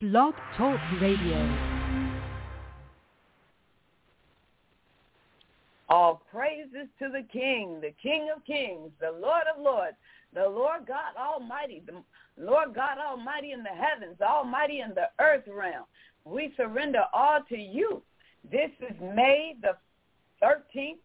Blog Talk Radio. All praises to the King of Kings, the Lord of Lords, the Lord God Almighty, the Lord God Almighty in the heavens, Almighty in the earth realm. We surrender all to you. This is May the 13th,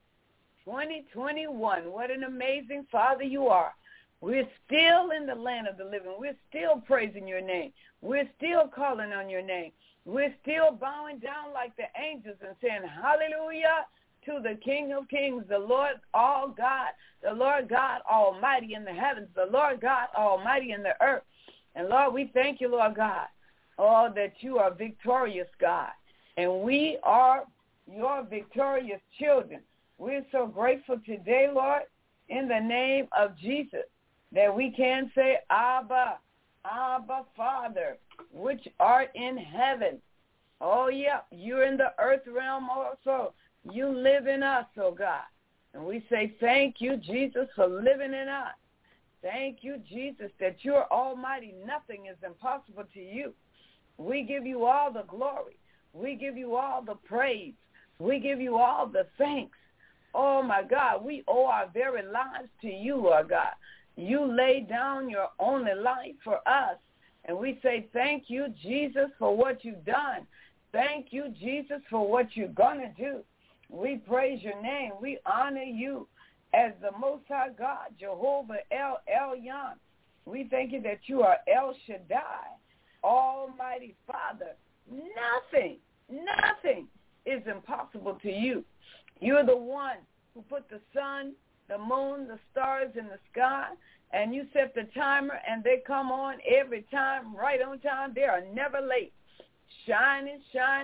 2021. What an amazing Father you are. We're still in the land of the living. We're still praising your name. We're still calling on your name. We're still bowing down like the angels and saying, hallelujah to the King of Kings, the Lord all God, the Lord God Almighty in the heavens, the Lord God Almighty in the earth. And Lord, we thank you, Lord God, that you are victorious, God. And we are your victorious children. We're so grateful today, Lord, in the name of Jesus, that we can say, Abba, Abba, Father, which art in heaven. Oh, yeah, you're in the earth realm also. You live in us, oh God. And we say thank you, Jesus, for living in us. Thank you, Jesus, that you're almighty. Nothing is impossible to you. We give you all the glory. We give you all the praise. We give you all the thanks. Oh, my God, we owe our very lives to you, Lord God. You laid down your only life for us. And we say thank you, Jesus, for what you've done. Thank you, Jesus, for what you're going to do. We praise your name. We honor you as the Most High God, Jehovah El Elyon. We thank you that you are El Shaddai, Almighty Father. Nothing is impossible to you. You're the one who put the sun, the moon, the stars in the sky, and you set the timer, and they come on every time, right on time. They are never late, shining.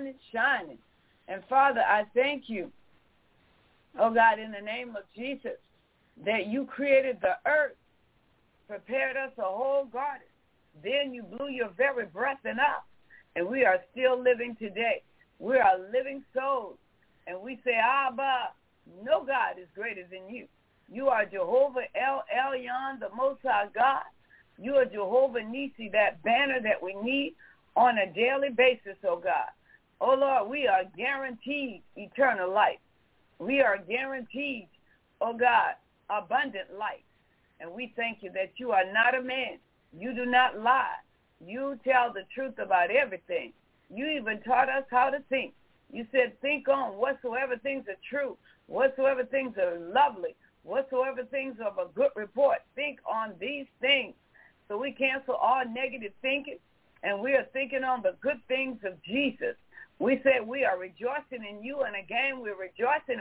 And, Father, I thank you, oh, God, in the name of Jesus, that you created the earth, prepared us a whole garden. Then you blew your very breath in us, and we are still living today. We are living souls, and we say, Abba, no God is greater than you. You are Jehovah El Elyon, the Most High God. You are Jehovah Nisi, that banner that we need on a daily basis, oh God. Oh, Lord, we are guaranteed eternal life. We are guaranteed, oh God, abundant life. And we thank you that you are not a man. You do not lie. You tell the truth about everything. You even taught us how to think. You said, think on whatsoever things are true, whatsoever things are lovely, whatsoever things are of a good report. Think on these things. So we cancel all negative thinking, and we are thinking on the good things of Jesus. We said we are rejoicing in you, and again we're rejoicing,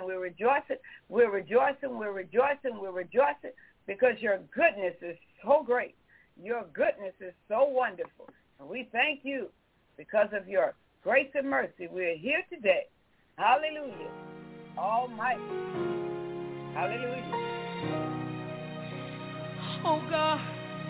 because your goodness is so great. Your goodness is so wonderful. And we thank you because of your grace and mercy. We are here today. Hallelujah. Almighty. Hallelujah. Oh, God,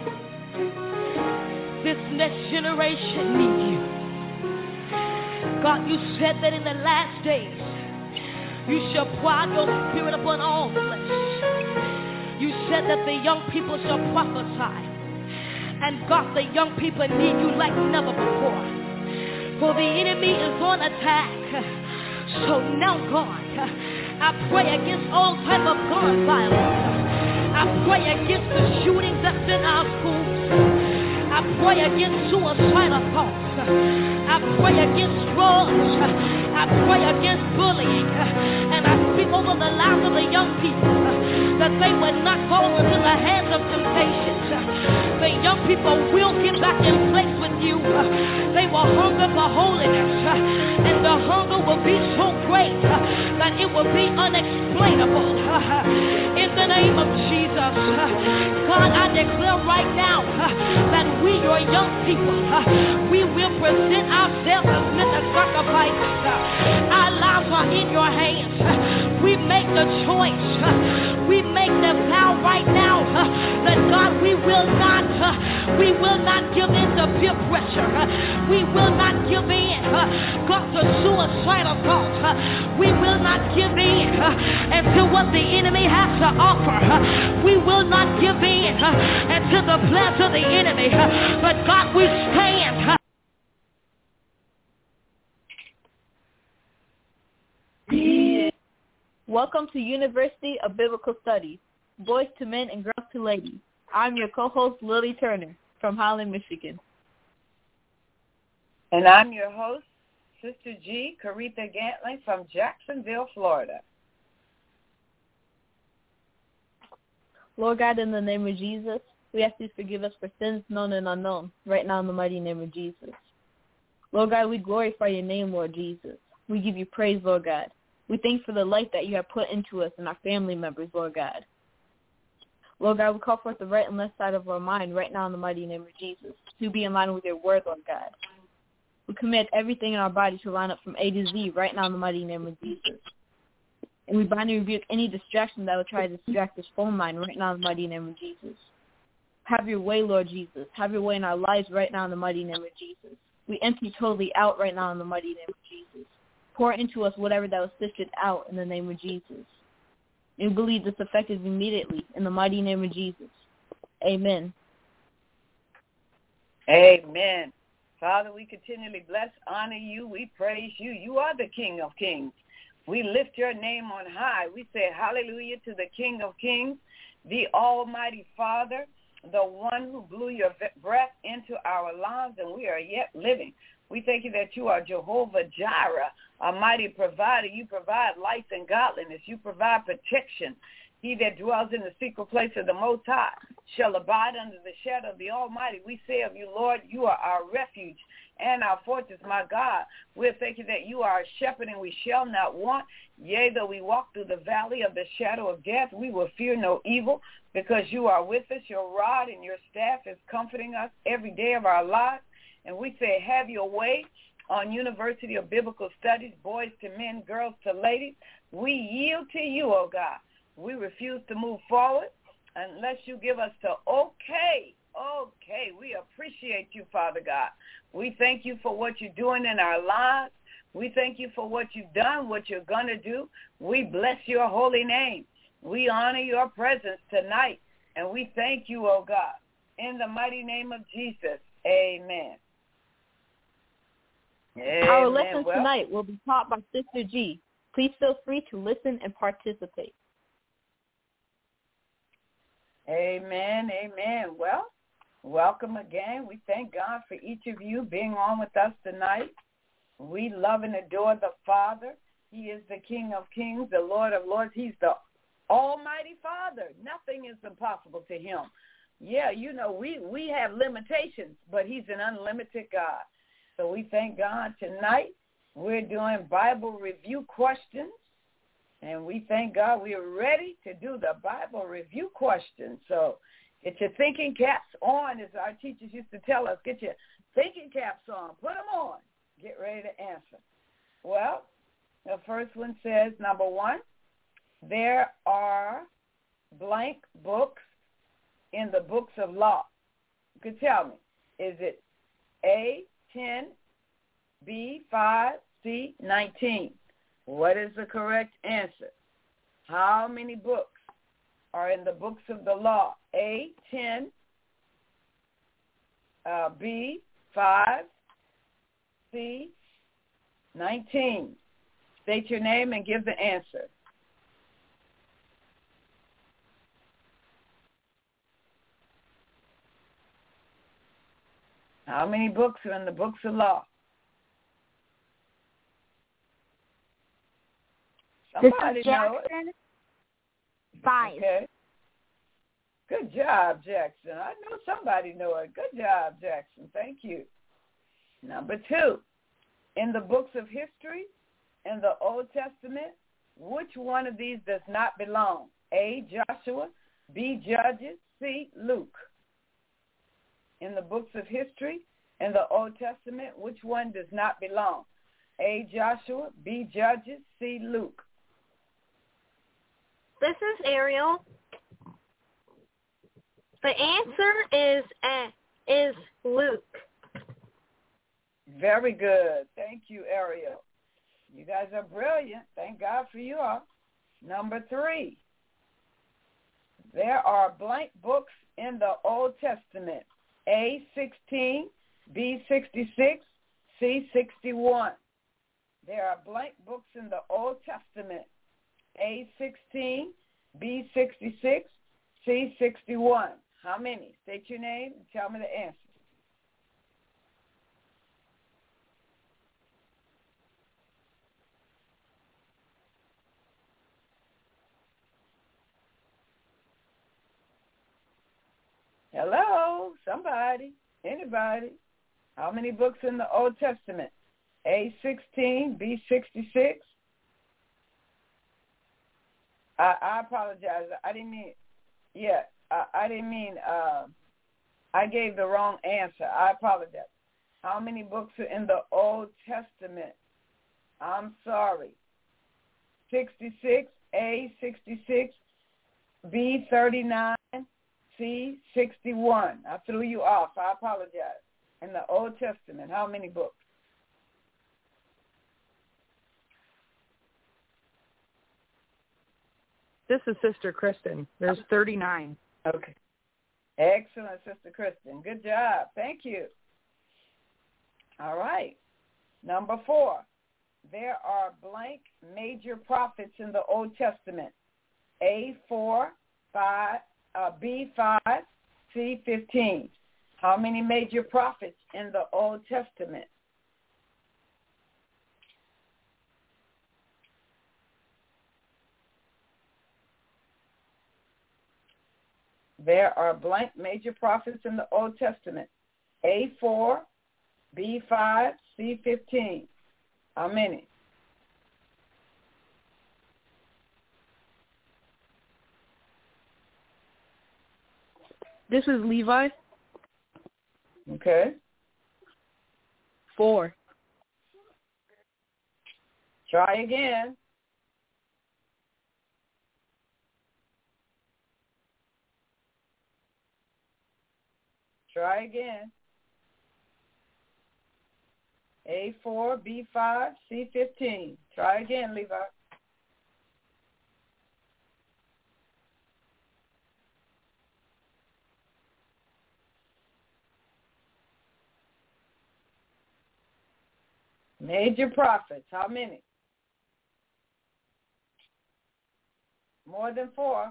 this next generation needs you. God, you said that in the last days, you shall pour out your spirit upon all flesh. You said that the young people shall prophesy. And God, the young people need you like never before. For the enemy is on attack. So now, God, I pray against all type of gun violence. I pray against the shootings that's in our schools. I pray against suicidal thoughts. I pray against drugs. I pray against bullying. And I speak over the lives of the young people that they will not fall into the hands of temptations. The young people will get back in place with you. They will hunger for holiness. And the hunger will be so great that it will be unexplainable. In the name of Jesus, God, I declare right now that we, your young people, we will present ourselves as living sacrifices. Our lives are in your hands. We make the choice. We make the vow right now that God, we will not give in to peer pressure. We will not give in, God, to suicidal thoughts. We will not give in to what the enemy has to offer. We will not give in to the plans of the enemy. But God, we stand Welcome to University of Biblical Studies, Boys to Men and Girls to Ladies. I'm your co-host, Lily Turner, from Holland, Michigan. And I'm your host, Sister G. Caretha Gantling from Jacksonville, Florida. Lord God, in the name of Jesus, we ask you to forgive us for sins known and unknown, right now in the mighty name of Jesus. Lord God, we glorify your name, Lord Jesus. We give you praise, Lord God. We thank you for the life that you have put into us and our family members, Lord God. Lord God, we call forth the right and left side of our mind right now in the mighty name of Jesus to be in line with your word, Lord God. We command everything in our body to line up from A to Z right now in the mighty name of Jesus. And we bind and rebuke any distraction that will try to distract this phone line right now in the mighty name of Jesus. Have your way, Lord Jesus. Have your way in our lives right now in the mighty name of Jesus. We empty totally out right now in the mighty name of Jesus. Pour into us whatever that was sifted out in the name of Jesus. And we believe this effective immediately in the mighty name of Jesus. Amen. Amen. Father, we continually bless, honor you. We praise you. You are the King of Kings. We lift your name on high. We say hallelujah to the King of Kings, the Almighty Father, the one who blew your breath into our lungs, and we are yet living. We thank you that you are Jehovah Jireh, a mighty provider. You provide life and godliness. You provide protection. He that dwells in the secret place of the Most High shall abide under the shadow of the Almighty. We say of you, Lord, you are our refuge and our fortress, my God. We thank you that you are our shepherd and we shall not want. Yea, though we walk through the valley of the shadow of death, we will fear no evil because you are with us. Your rod and your staff is comforting us every day of our lives. And we say, have your way on University of Biblical Studies, boys to men, girls to ladies. We yield to you, oh God. We refuse to move forward unless you give us the okay. Okay, we appreciate you, Father God. We thank you for what you're doing in our lives. We thank you for what you've done, what you're going to do. We bless your holy name. We honor your presence tonight, and we thank you, oh God. In the mighty name of Jesus, amen. Our lesson tonight will be taught by Sister G. Please feel free to listen and participate. Amen, amen. Well, welcome again. We thank God for each of you being on with us tonight. We love and adore the Father. He is the King of Kings, the Lord of Lords. He's the Almighty Father. Nothing is impossible to him. Yeah, you know, we have limitations, but he's an unlimited God. So we thank God tonight. We're doing Bible review questions, and we thank God we are ready to do the Bible review questions. So get your thinking caps on, as our teachers used to tell us. Get your thinking caps on. Put them on. Get ready to answer. Well, the first one says, number one, there are blank books in the books of law. You can tell me, is it A, 10, B, 5, C, 19? What is the correct answer? How many books are in the books of the law? A, 10, B, 5, C, 19. State your name and give the answer. How many books are in the books of law? Somebody know it. 5. Okay. Good job, Jackson. I know somebody know it. Good job, Jackson. Thank you. Number 2, in the books of history, in the Old Testament, which one of these does not belong? A, Joshua, B, Judges, C, Luke. In the books of history, in the Old Testament, which one does not belong? A, Joshua, B, Judges, C, Luke. This is Ariel. The answer is Luke. Very good. Thank you, Ariel. You guys are brilliant. Thank God for you all. Number 3, there are blank books in the Old Testament. A, 16, B, 66, C, 61. There are blank books in the Old Testament. A16, B66, C61. How many? State your name and tell me the answer. Hello, somebody, anybody. How many books in the Old Testament? A16, B66. I apologize. I didn't mean, I didn't mean, I gave the wrong answer. I apologize. How many books are in the Old Testament? I'm sorry. 66, A66, B39, C61. I threw you off. I apologize. In the Old Testament, how many books? This is Sister Kristen. There's 39. Okay. Excellent, Sister Kristen. Good job. Thank you. All right. Number 4. There are blank major prophets in the Old Testament. A4, 5, B5, C15. How many major prophets in the Old Testament? There are blank major prophets in the Old Testament. A4, B5, C15. How many? This is Levi. Okay. 4. Try again. Try again. A4, B5, C15. Try again, Levi. Major prophets, how many? More than 4.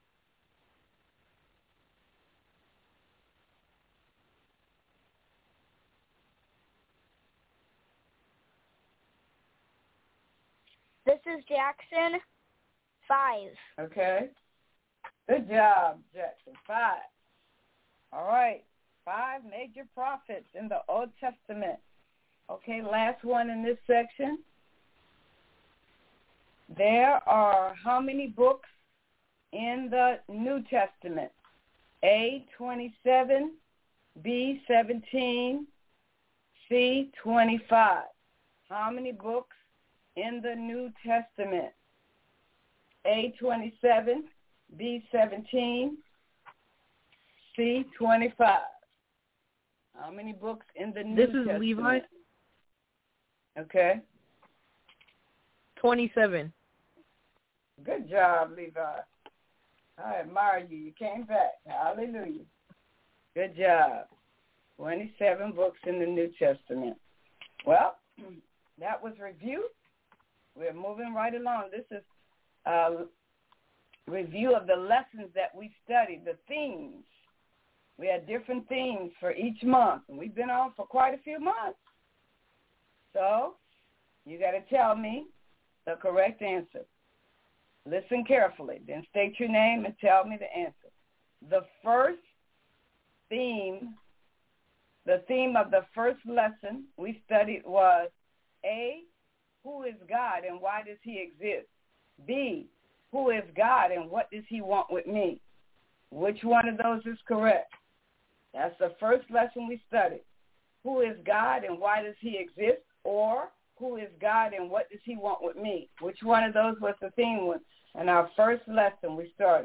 This is Jackson. 5. Okay. Good job, Jackson. 5. All right. 5 major prophets in the Old Testament. Okay, last one in this section. There are how many books in the New Testament? A27, B17, C25. How many books in the New Testament? A27, B17, C25. How many books in the New Testament? This is Levi. Okay. 27. Good job, Levi. I admire you. You came back. Hallelujah. Good job. 27 books in the New Testament. Well, that was review. We're moving right along. This is a review of the lessons that we studied, the themes. We had different themes for each month, and we've been on for quite a few months. So you got to tell me the correct answer. Listen carefully, then state your name and tell me the answer. The first theme, the theme of the first lesson we studied was A, who is God and why does he exist? B, who is God and what does he want with me? Which one of those is correct? That's the first lesson we studied. Who is God and why does he exist? Or who is God and what does he want with me? Which one of those was the theme one? And our first lesson we started.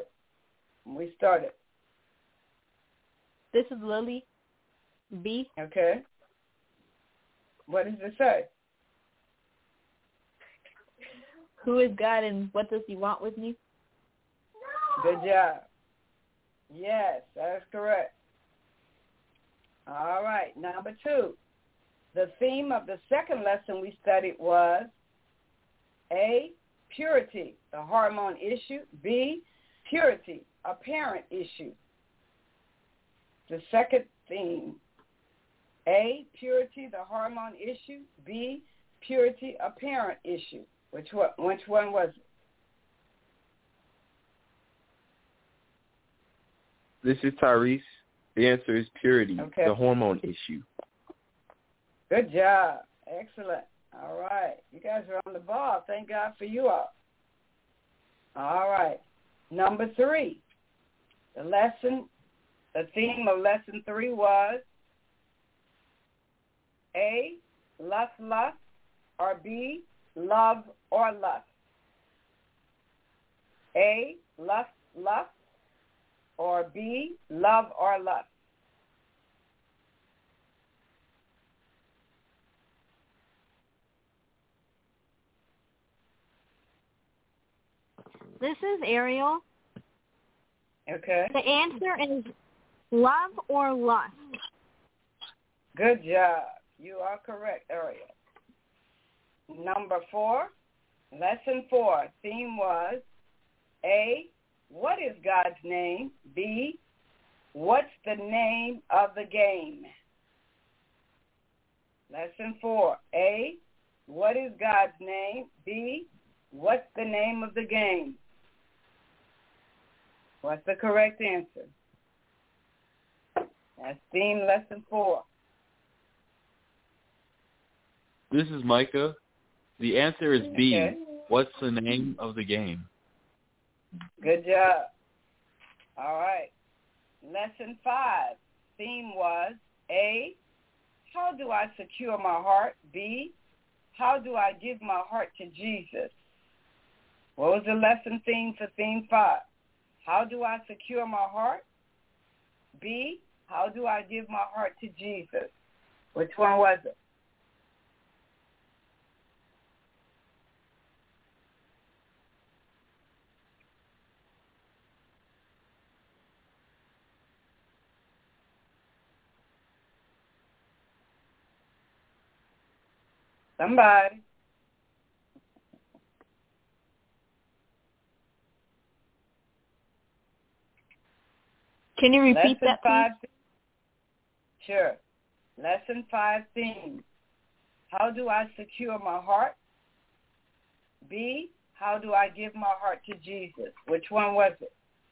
This is Lily. B. Okay. What does it say? Who is God and what does he want with me? Good job. Yes, that's correct. All right, number 2. The theme of the second lesson we studied was A, purity, the hormone issue. B, purity, apparent issue. The second theme. A, purity, the hormone issue. B, purity, apparent issue. Which one was it? This is Tyrese. The answer is purity, Okay. the hormone issue. Good job. Excellent. All right. You guys are on the ball. Thank God for you all. All right. Number 3. The theme of lesson 3 was A, lust, or B, love or lust. A, lust, or B, love or lust. This is Ariel. Okay. The answer is love or lust. Good job. You are correct, Ariel. Number 4, lesson 4, theme was A, what is God's name? B, what's the name of the game? Lesson 4, A, what is God's name? B, what's the name of the game? What's the correct answer? That's theme lesson 4. This is Micah. The answer is B. Okay. What's the name of the game? Good job. All right. Lesson 5, theme was A, how do I secure my heart? B, how do I give my heart to Jesus? What was the lesson theme for theme 5? How do I secure my heart? B, how do I give my heart to Jesus? Which one was it? Somebody. Can you repeat Lesson that, 5. please? Sure. Lesson 5 theme. How do I secure my heart? B, how do I give my heart to Jesus? Which one was it?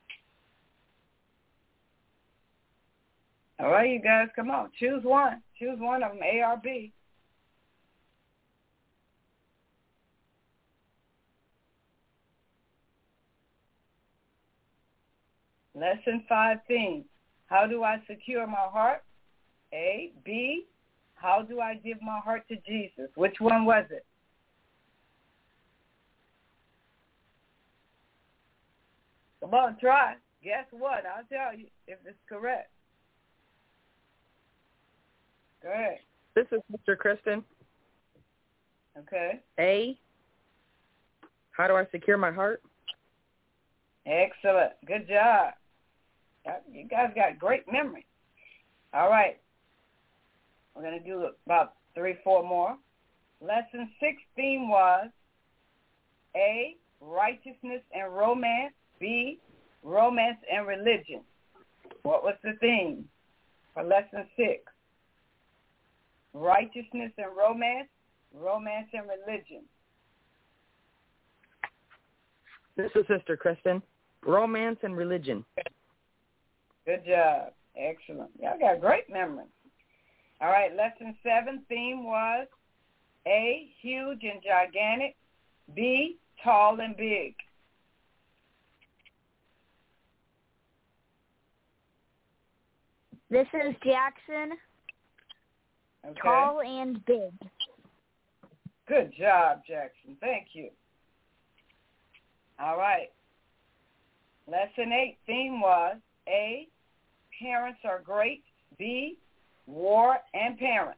All right, you guys, come on. Choose one. Choose one of them, A or B. Lesson 5 theme. How do I secure my heart? A, B, how do I give my heart to Jesus? Which one was it? Come on, try. Guess what? I'll tell you if it's correct. Go ahead. This is Mr. Kristen. Okay. A, how do I secure my heart? Excellent. Good job. You guys got great memory. All right. We're going to do about 3, 4 more. Lesson 6 theme was A, righteousness and romance. B, romance and religion. What was the theme for lesson 6? Righteousness and romance, romance and religion. This is Sister Kristen. Romance and religion. Good job. Excellent. Y'all got great memory. All right, lesson 7 theme was A, huge and gigantic. B, tall and big. This is Jackson. Okay. Tall and big. Good job, Jackson. Thank you. All right. Lesson 8 theme was A, parents are great. B, war and parents.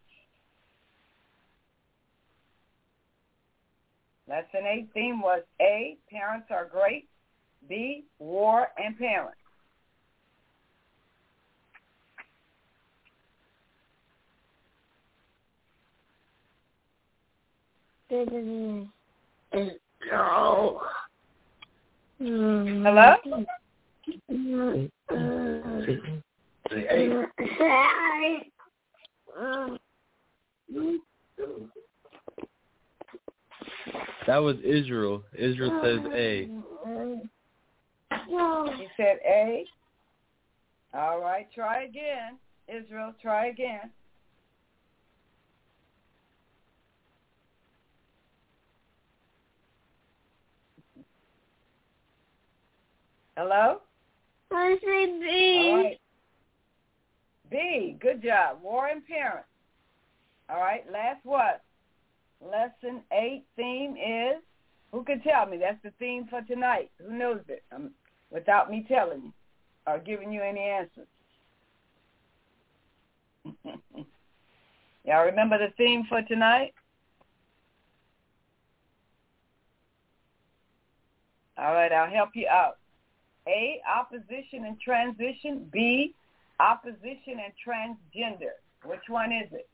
Lesson 8 theme was A, parents are great. B, war and parents. Hello? That was Israel. Israel says A. He said A. All right, try again. Israel, try again. Hello? I say B. All right. B, good job. War and parents. All right, last what? Lesson 8 theme is, who can tell me? That's the theme for tonight. Who knows it? Without me telling you or giving you any answers. Y'all remember the theme for tonight? All right, I'll help you out. A, opposition and transition. B, opposition and transgender. Which one is it?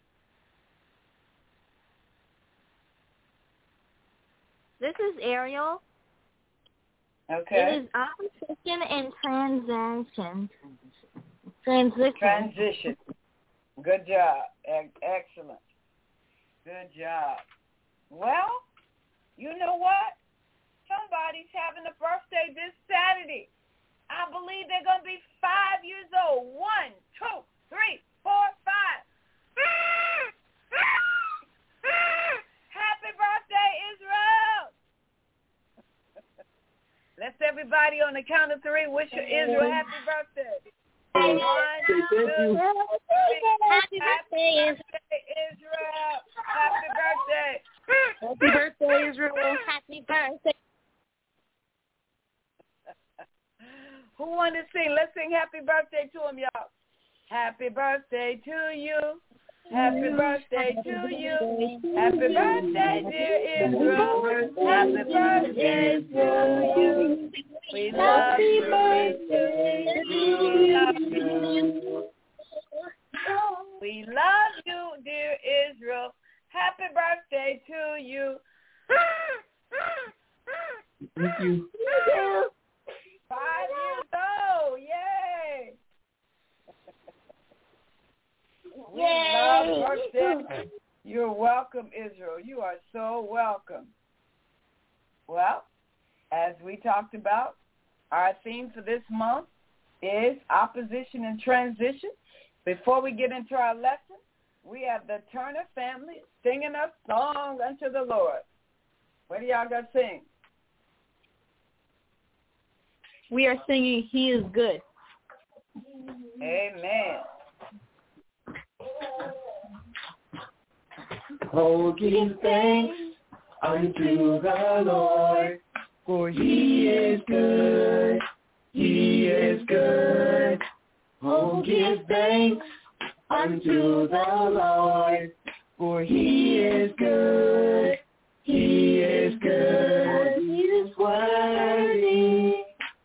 This is Ariel. Okay. It is opposition and transition. Transition. Good job. Excellent. Good job. Well, you know what? Somebody's having a birthday this Saturday. I believe they're going to be 5 years old. 1, 2, 3, 4, 5. Happy birthday, Israel. Let's everybody on the count of 3 wish Israel happy birthday. 1, 2, 3. Happy birthday, Israel. Happy birthday. Happy birthday, Israel. Happy birthday. Who wanted to sing? Let's sing happy birthday to him, y'all. Happy birthday to you. Happy birthday to you. Happy birthday, dear Israel. Happy birthday to you. We love you. We love you, dear Israel. Happy birthday to you. Thank you. 5 years old. Yay. We love birthday. You're welcome, Israel. You are so welcome. Well, as we talked about, our theme for this month is opposition and transition. Before we get into our lesson, we have the Turner family singing a song unto the Lord. What do y'all got to sing? We are singing He is Good. Amen. Oh, give thanks unto the Lord, for He is good. He is good. Oh, give thanks unto the Lord, for He is good. He is good. He is worthy.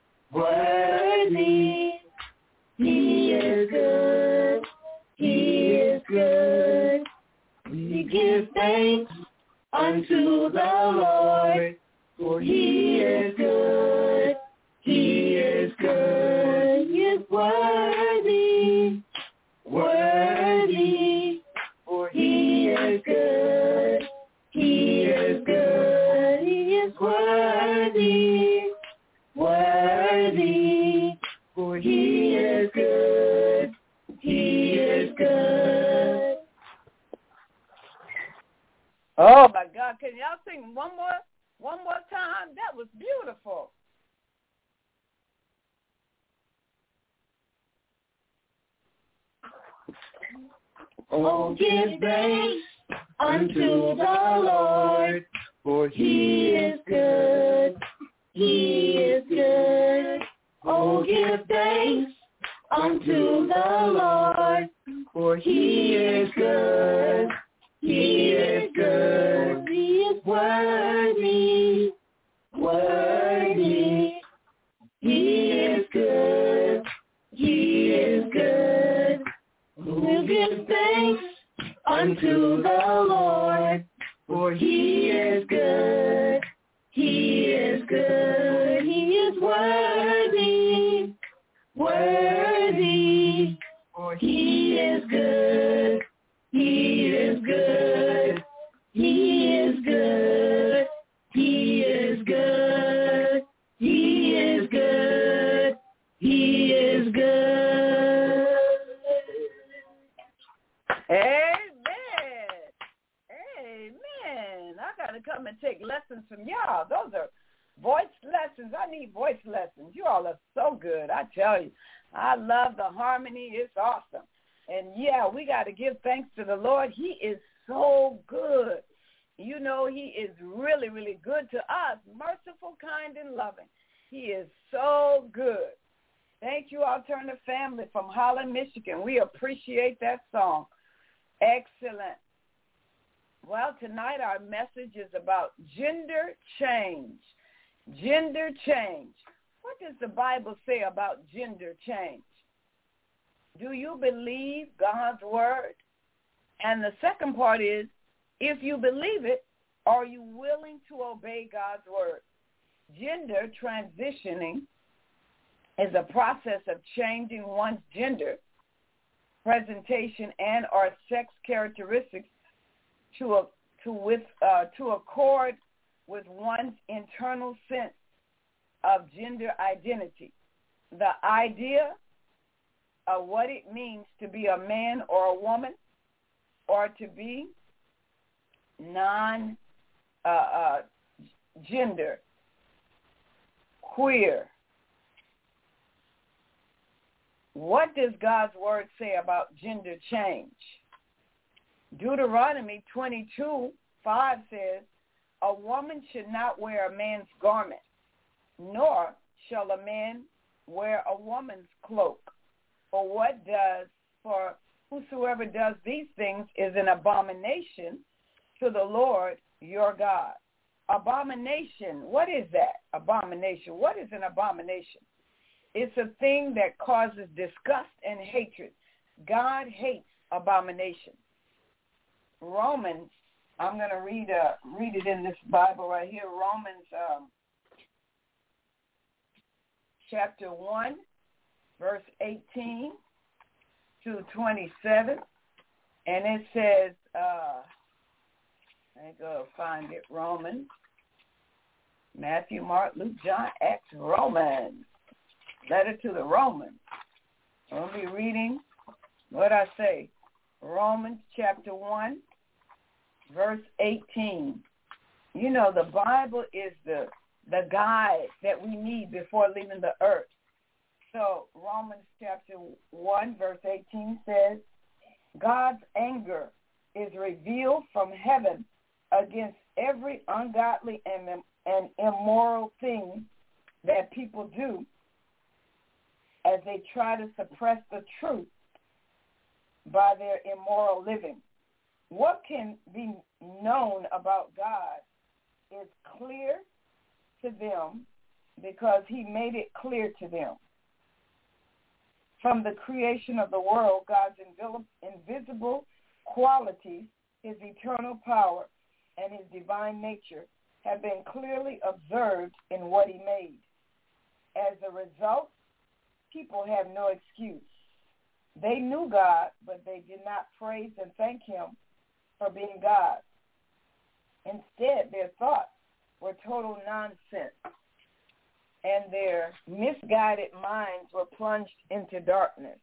Worthy. He is good. He is good. We give thanks unto the Lord, for He is good. He is good. He is worthy. Worthy. For He is good. He is good. He is worthy. Worthy. For He is good. He is good. Oh my God! Can y'all sing one more time? That was beautiful. Oh, give thanks unto the Lord, for He is good. He is good. Oh, give thanks unto the Lord, for He is good. He is good. He is worthy. Worthy. He is good. He is good. We'll give thanks unto the Lord, for He is good. He to come and take lessons from y'all. Those are voice lessons. I need voice lessons. You all are so good, I tell you. I love the harmony. It's awesome. And, yeah, we got to give thanks to the Lord. He is so good. You know, he is really, really good to us, merciful, kind, and loving. He is so good. Thank you, Alternative Family from Holland, Michigan. We appreciate that song. Excellent. Well, tonight our message is about gender change. Gender change. What does the Bible say about gender change? Do you believe God's word? And the second part is, if you believe it, are you willing to obey God's word? Gender transitioning is a process of changing one's gender, presentation, and or sex characteristics to accord with one's internal sense of gender identity. The idea of what it means to be a man or a woman, or to be non-gender, queer. What does God's word say about gender change? Deuteronomy 22:5 says, a woman should not wear a man's garment, nor shall a man wear a woman's cloak. For whosoever does these things is an abomination to the Lord your God. Abomination, what is that? Abomination. What is an abomination? It's a thing that causes disgust and hatred. God hates abomination. Romans, I'm going to read it in this Bible right here, Romans chapter 1, verse 18 to 27. And it says, let me go find it, Romans, Matthew, Mark, Luke, John, Acts, Romans. Letter to the Romans. I'll be reading what I say. Romans chapter 1, verse 18. You know, the Bible is the guide that we need before leaving the earth. So Romans chapter 1, verse 18 says, God's anger is revealed from heaven against every ungodly and immoral thing that people do as they try to suppress the truth by their immoral living. What can be known about God is clear to them because he made it clear to them. From the creation of the world, God's invisible qualities, his eternal power, and his divine nature have been clearly observed in what he made. As a result, people have no excuse. They knew God, but they did not praise and thank him for being God. Instead, their thoughts were total nonsense, and their misguided minds were plunged into darkness.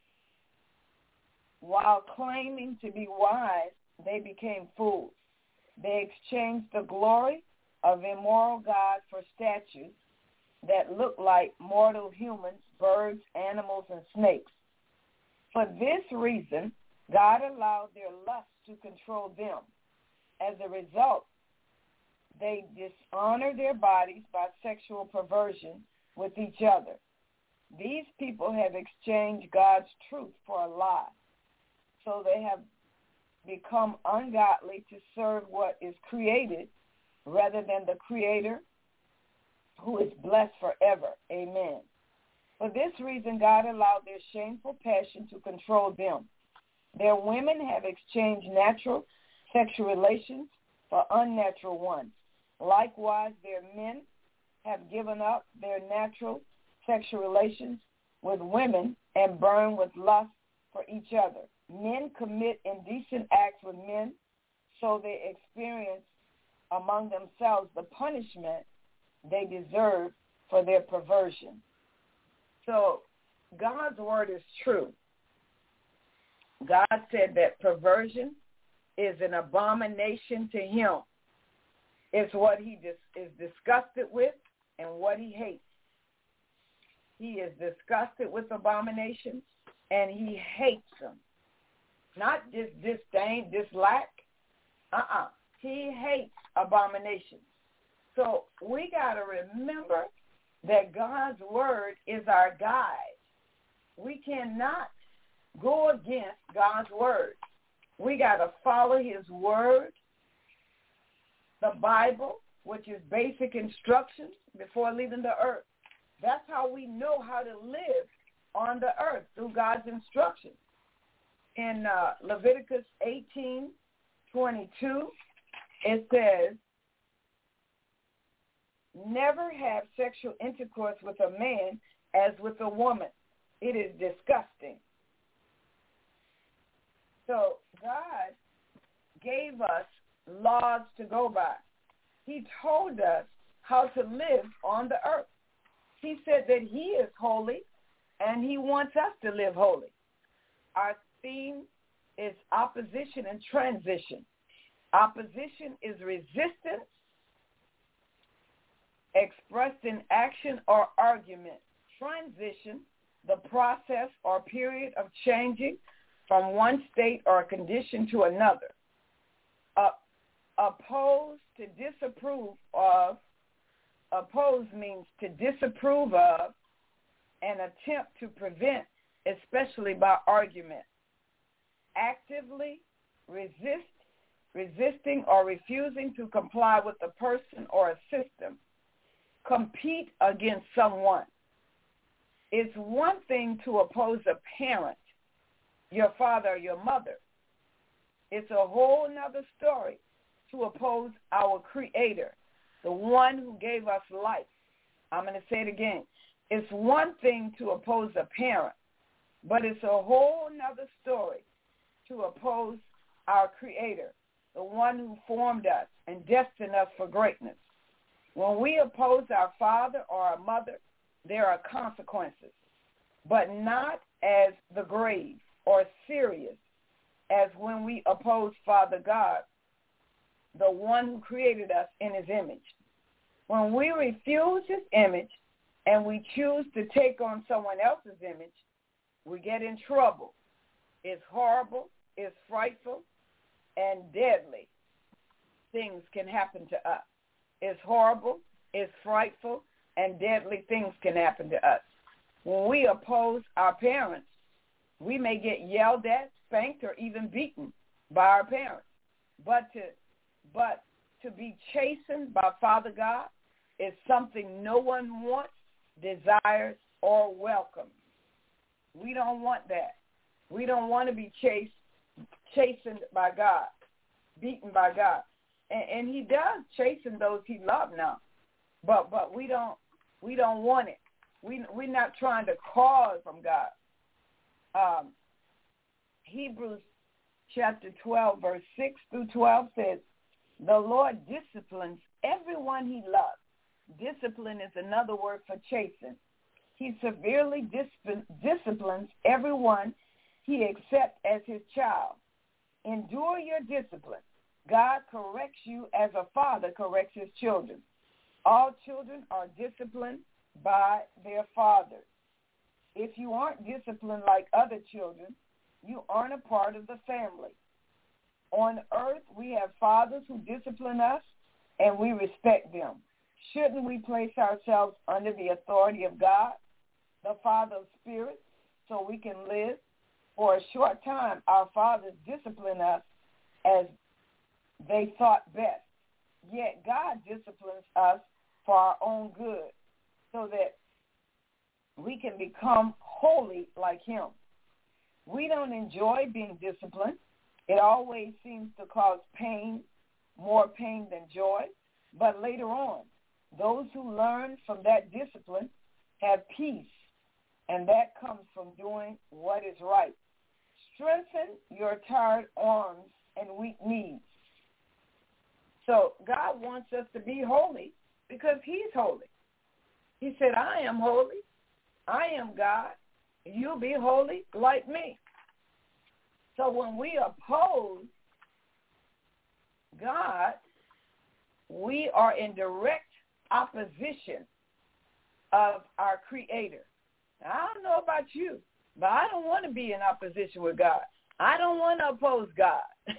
While claiming to be wise, they became fools. They exchanged the glory of immoral God for statues that look like mortal humans, birds, animals, and snakes. For this reason, God allowed their lust to control them. As a result, they dishonor their bodies by sexual perversion with each other. These people have exchanged God's truth for a lie. So they have become ungodly to serve what is created rather than the Creator, who is blessed forever. Amen. For this reason, God allowed their shameful passion to control them. Their women have exchanged natural sexual relations for unnatural ones. Likewise, their men have given up their natural sexual relations with women and burn with lust for each other. Men commit indecent acts with men, so they experience among themselves the punishment they deserve for their perversion. So God's word is true. God said that perversion is an abomination to him. It's what he is disgusted with and what he hates. He is disgusted with abominations, and he hates them. Not just disdain, dislike. He hates abominations. So we got to remember that God's word is our guide. We cannot go against God's word. We got to follow his word, the Bible, which is basic instructions before leaving the earth. That's how we know how to live on the earth, through God's instructions. In Leviticus 18:22, it says, never have sexual intercourse with a man as with a woman. It is disgusting. So God gave us laws to go by. He told us how to live on the earth. He said that he is holy, and he wants us to live holy. Our theme is opposition and transition. Opposition is resistance expressed in action or argument. Transition, the process or period of changing from one state or condition to another. Oppose, to disapprove of. Oppose means to disapprove of, and attempt to prevent, especially by argument. Actively resist, resisting or refusing to comply with a person or a system. Compete against someone. It's one thing to oppose a parent, your father or your mother. It's a whole nother story to oppose our Creator, the one who gave us life. I'm going to say it again. It's one thing to oppose a parent, but it's a whole nother story to oppose our Creator, the one who formed us and destined us for greatness. When we oppose our father or our mother, there are consequences, but not as the grave or serious as when we oppose Father God, the one who created us in his image. When we refuse his image and we choose to take on someone else's image, we get in trouble. It's horrible, it's frightful, and deadly. Things can happen to us. It's horrible, it's frightful, and deadly things can happen to us. When we oppose our parents, we may get yelled at, spanked, or even beaten by our parents. But to be chastened by Father God is something no one wants, desires, or welcomes. We don't want that. We don't want to be chastened by God, beaten by God. And he does chasten those he loves now. But we don't want it. We're not trying to cause from God. Hebrews chapter 12, verse 6 through 12 says, the Lord disciplines everyone he loves. Discipline is another word for chasten. He severely disciplines everyone he accepts as his child. Endure your discipline. God corrects you as a father corrects his children. All children are disciplined by their fathers. If you aren't disciplined like other children, you aren't a part of the family. On earth, we have fathers who discipline us, and we respect them. Shouldn't we place ourselves under the authority of God, the Father of spirits, so we can live? For a short time, our fathers disciplined us as they thought best. Yet God disciplines us for our own good, so that we can become holy like him. We don't enjoy being disciplined. It always seems to cause pain, more pain than joy. But later on, those who learn from that discipline have peace, and that comes from doing what is right. Strengthen your tired arms and weak knees. So God wants us to be holy because he's holy. He said, I am holy. I am God. You'll be holy like me. So when we oppose God, we are in direct opposition of our Creator. Now, I don't know about you, but I don't want to be in opposition with God. I don't want to oppose God.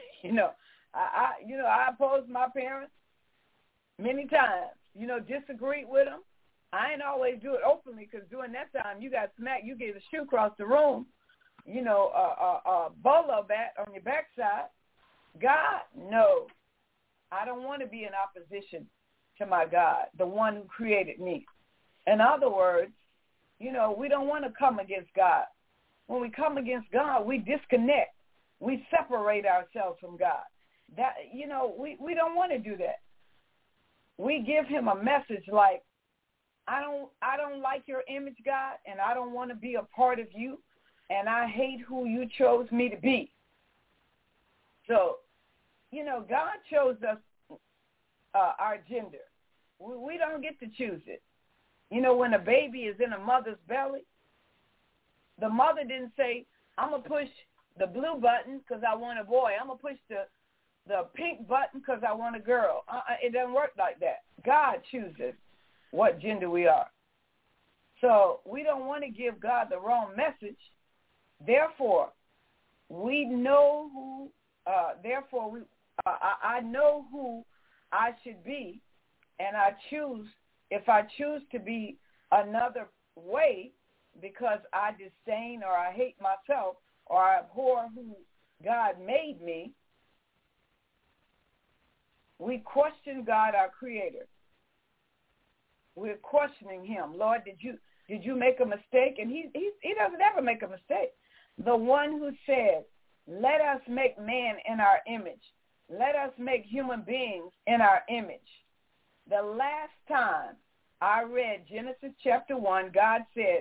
I opposed my parents many times. Disagreed with them. I ain't always do it openly because during that time you got smacked. You get a shoe across the room. A bolo bat on your backside. God, no. I don't want to be in opposition to my God, the one who created me. In other words, we don't want to come against God. When we come against God, we disconnect. We separate ourselves from God. That we don't want to do that. We give him a message like, I don't like your image, God, and I don't want to be a part of you, and I hate who you chose me to be. So, God chose us our gender. We don't get to choose it. When a baby is in a mother's belly, the mother didn't say, I'm going to push the blue button because I want a boy. I'm going to push the pink button because I want a girl. It doesn't work like that. God chooses what gender we are. So we don't want to give God the wrong message. Therefore, we know who, I know who I should be, and if I choose to be another way because I disdain or I hate myself or I abhor who God made me, we question God, our Creator. We're questioning him. Lord, did you make a mistake? And he doesn't ever make a mistake. The one who said, let us make man in our image. Let us make human beings in our image. The last time I read Genesis chapter 1, God said,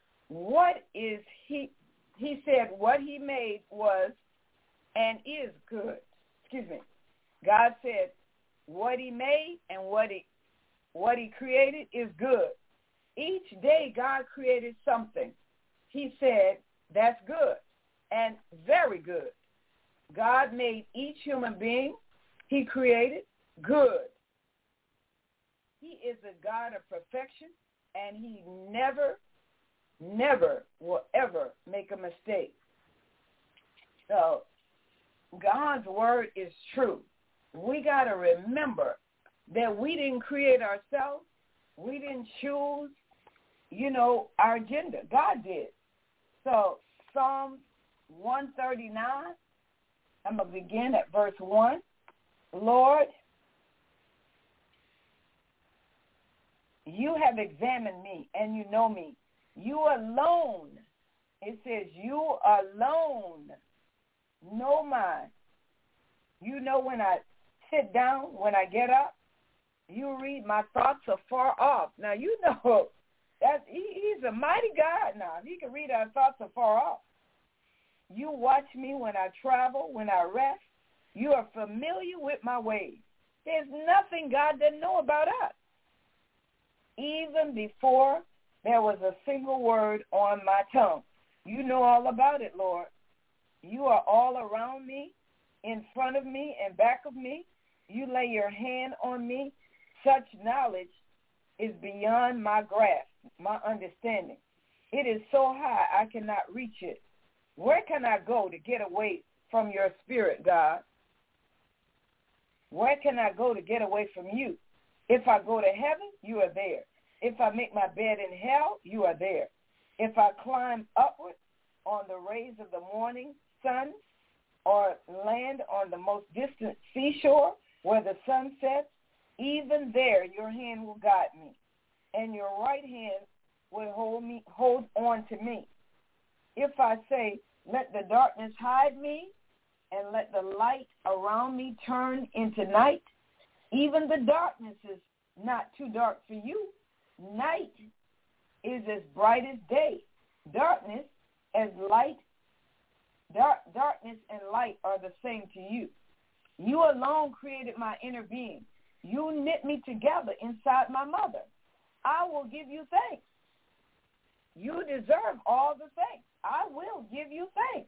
he said what he made was and is good. God said what he made and what he created is good. Each day God created something. He said, that's good and very good. God made each human being he created good. He is a God of perfection, and he never will ever make a mistake. So God's word is true. We got to remember that we didn't create ourselves. We didn't choose, our gender. God did. So Psalm 139, I'm going to begin at verse 1. Lord, you have examined me and you know me. You alone, it says, you alone know mine. You know when I sit down, when I get up, you read my thoughts afar off. Now, you know that he's a mighty God now. He can read our thoughts afar off. You watch me when I travel, when I rest. You are familiar with my ways. There's nothing God doesn't know about us. Even before there was a single word on my tongue. You know all about it, Lord. You are all around me, in front of me, and back of me. You lay your hand on me. Such knowledge is beyond my grasp, my understanding. It is so high I cannot reach it. Where can I go to get away from your spirit, God? Where can I go to get away from you? If I go to heaven, you are there. If I make my bed in hell, you are there. If I climb upward on the rays of the morning sun or land on the most distant seashore where the sun sets, even there your hand will guide me, and your right hand will hold on to me. If I say, let the darkness hide me, and let the light around me turn into night, even the darkness is not too dark for you. Night is as bright as day. Darkness and light are the same to you. You alone created my inner being. You knit me together inside my mother. I will give you thanks. You deserve all the thanks. I will give you thanks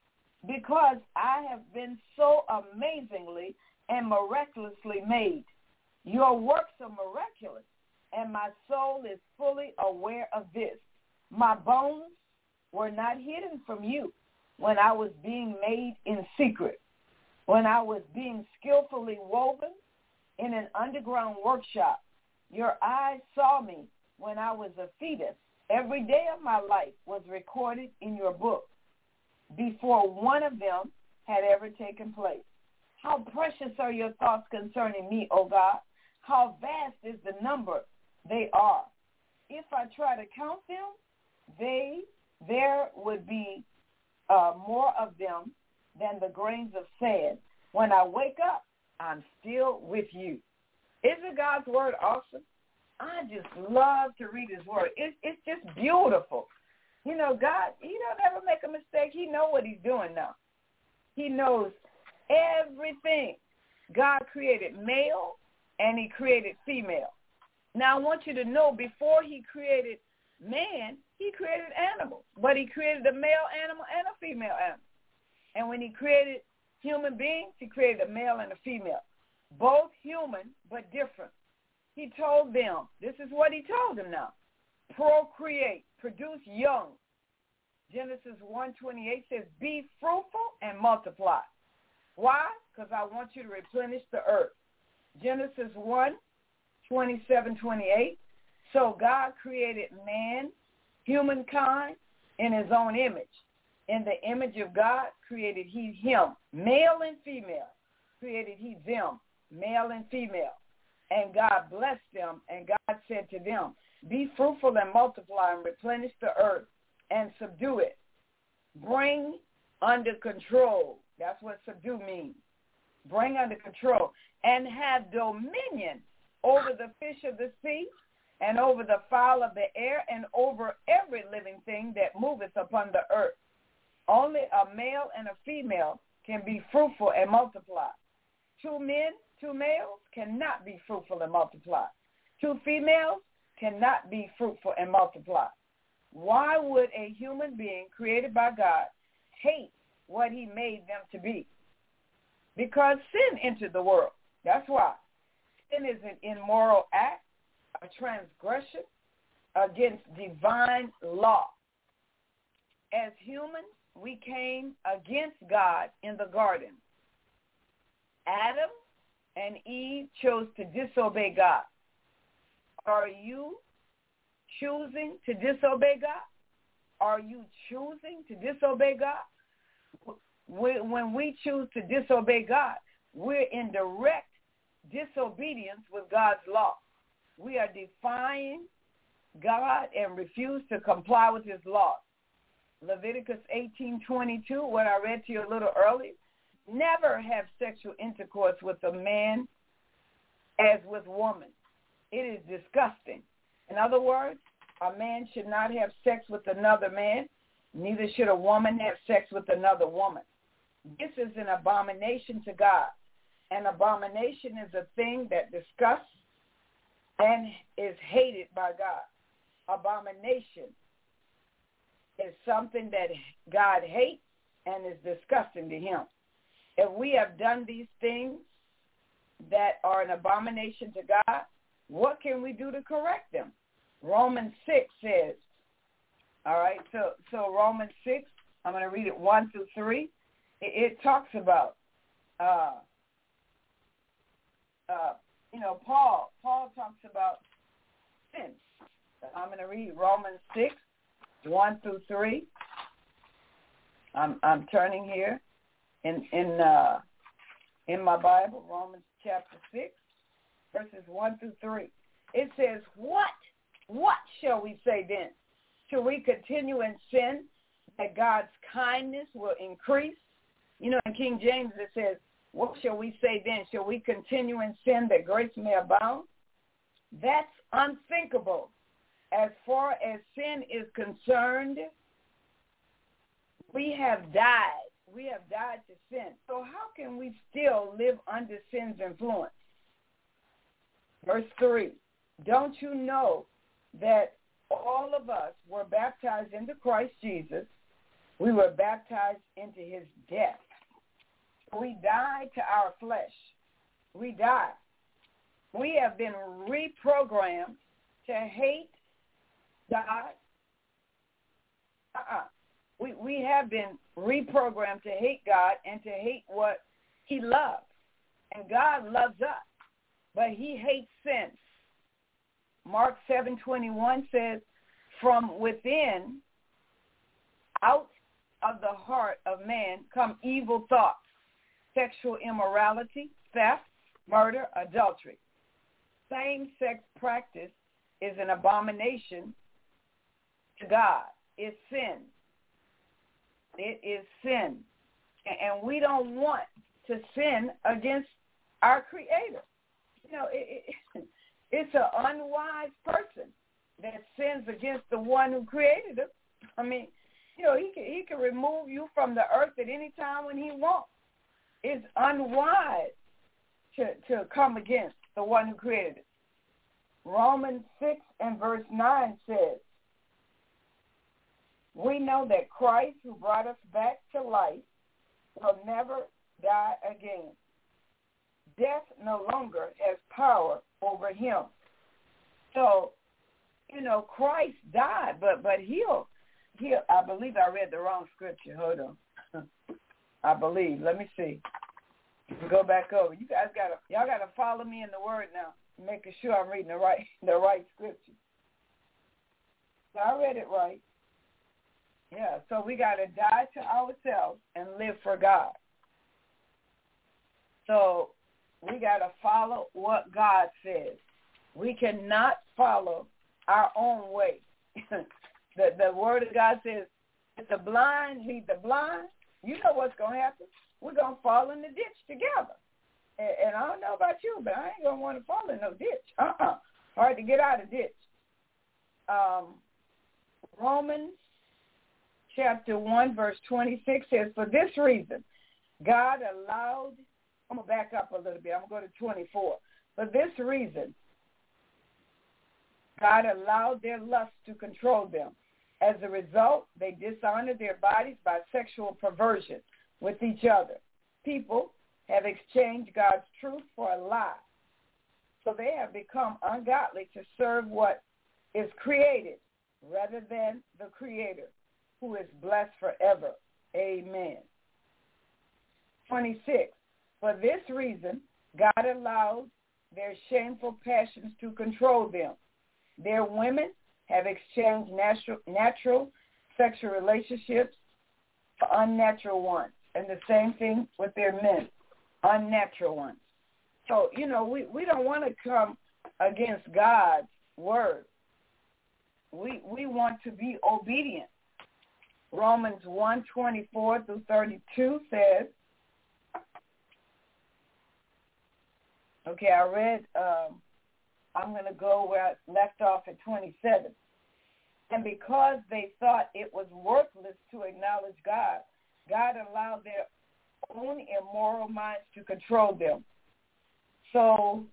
because I have been so amazingly and miraculously made. Your works are miraculous, and my soul is fully aware of this. My bones were not hidden from you when I was being made in secret, when I was being skillfully woven in an underground workshop. Your eyes saw me when I was a fetus. Every day of my life was recorded in your book before one of them had ever taken place. How precious are your thoughts concerning me, O God. How vast is the number they are. If I try to count them, there would be more of them than the grains of sand. When I wake up, I'm still with you. Isn't God's word awesome? I just love to read his word. It's just beautiful. You know, God, he don't ever make a mistake. He knows what he's doing now. He knows everything. God created male and he created female. Now, I want you to know, before he created man, he created animals. But he created a male animal and a female animal. And when he created human beings, he created a male and a female. Both human, but different. He told them, this is what he told them now, procreate, produce young. Genesis 1:28 says, be fruitful and multiply. Why? Because I want you to replenish the earth. Genesis 1:27-28. So God created man, humankind, in his own image. In the image of God created he him. Male and female created he them. Male and female. And God blessed them, and God said to them, be fruitful and multiply and replenish the earth and subdue it. Bring under control. That's what subdue means. Bring under control. And have dominion over the fish of the sea and over the fowl of the air and over every living thing that moveth upon the earth. Only a male and a female can be fruitful and multiply. Two males cannot be fruitful and multiply. Two females cannot be fruitful and multiply. Why would a human being created by God hate what he made them to be? Because sin entered the world. That's why. Sin is an immoral act, a transgression against divine law. As humans, we came against God in the garden. Adam and Eve chose to disobey God. Are you choosing to disobey God? Are you choosing to disobey God? When we choose to disobey God, we're in direct disobedience with God's law. We are defying God and refuse to comply with his laws. Leviticus 18:22, what I read to you a little earlier, never have sexual intercourse with a man as with woman. It is disgusting. In other words, a man should not have sex with another man, neither should a woman have sex with another woman. This is an abomination to God. An abomination is a thing that disgusts and is hated by God. Abomination is something that God hates and is disgusting to him. If we have done these things that are an abomination to God, what can we do to correct them? Romans 6 says, all right, so Romans 6, I'm going to read it 1-3. It talks about, Paul talks about sin. I'm going to read Romans 6, 1-3. I'm turning here in my Bible, Romans chapter 6, verses 1-3. It says, what shall we say then? Shall we continue in sin that God's kindness will increase? You know, in King James it says, what shall we say then? Shall we continue in sin that grace may abound? That's unthinkable. As far as sin is concerned, we have died. We have died to sin. So how can we still live under sin's influence? Verse 3, don't you know that all of us were baptized into Christ Jesus? We were baptized into his death. We died to our flesh. We died. we have been reprogrammed to hate God. We have been reprogrammed to hate God and to hate what he loves. And God loves us, but he hates sin. Mark 7:21 says, from within, out of the heart of man come evil thoughts, sexual immorality, theft, murder, adultery. Same-sex practice is an abomination to God. It's sin. It is sin. And we don't want to sin against our Creator. You know, it's an unwise person that sins against the one who created him. I mean, you know, he can remove you from the earth at any time when he wants. It's unwise to come against the one who created it. Romans 6 and verse 9 says, we know that Christ, who brought us back to life, will never die again. Death no longer has power over him. So, you know, Christ died, but he'll I believe I read the wrong scripture. Hold on. I believe. Let me see. Go back over. Y'all gotta follow me in the word now, making sure I'm reading the right scripture. So I read it right. Yeah, so we got to die to ourselves and live for God. So we got to follow what God says. We cannot follow our own way. The word of God says, if the blind lead the blind, you know what's going to happen. We're going to fall in the ditch together. And I don't know about you, but I ain't going to want to fall in no ditch. Hard to get out of ditch. Romans chapter 1, verse 26 says, for this reason, God allowed, I'm going to back up a little bit. I'm going to go to 24. For this reason, God allowed their lust to control them. As a result, they dishonored their bodies by sexual perversion with each other. People have exchanged God's truth for a lie. So they have become ungodly to serve what is created rather than the Creator, who is blessed forever. Amen. 26. For this reason, God allowed their shameful passions to control them. Their women have exchanged natural sexual relationships for unnatural ones. And the same thing with their men, unnatural ones. So, you know, we don't want to come against God's word. We want to be obedient. Romans 1:24 through 32 says, okay, I read, I'm going to go where I left off at 27. And because they thought it was worthless to acknowledge God, God allowed their own immoral minds to control them. So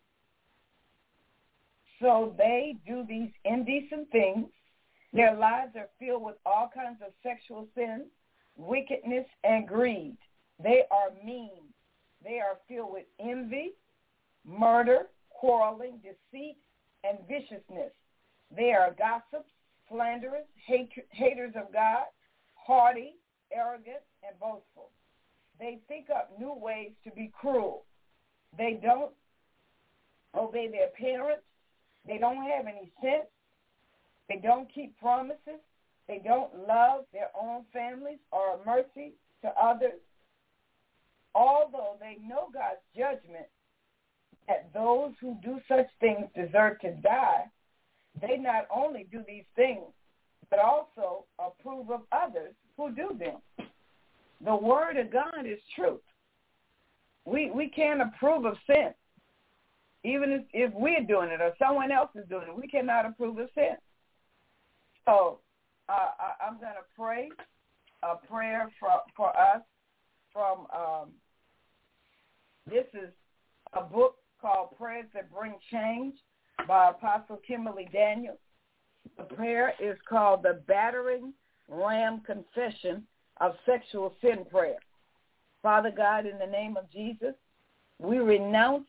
they do these indecent things. Their lives are filled with all kinds of sexual sins, wickedness, and greed. They are mean. They are filled with envy, murder, quarreling, deceit, and viciousness. They are gossips, slanderers, haters of God, haughty, arrogant, and boastful. They think up new ways to be cruel. They don't obey their parents. They don't have any sense. They don't keep promises. They don't love their own families or mercy to others. Although they know God's judgment that those who do such things deserve to die, they not only do these things, but also approve of others who do them. The word of God is truth. We can't approve of sin. Even if we're doing it or someone else is doing it, we cannot approve of sin. So I'm going to pray a prayer for us from, this is a book called Prayers That Bring Change by Apostle Kimberly Daniels. The prayer is called the Battering Ram Confession of Sexual Sin Prayer. Father God, in the name of Jesus, we renounce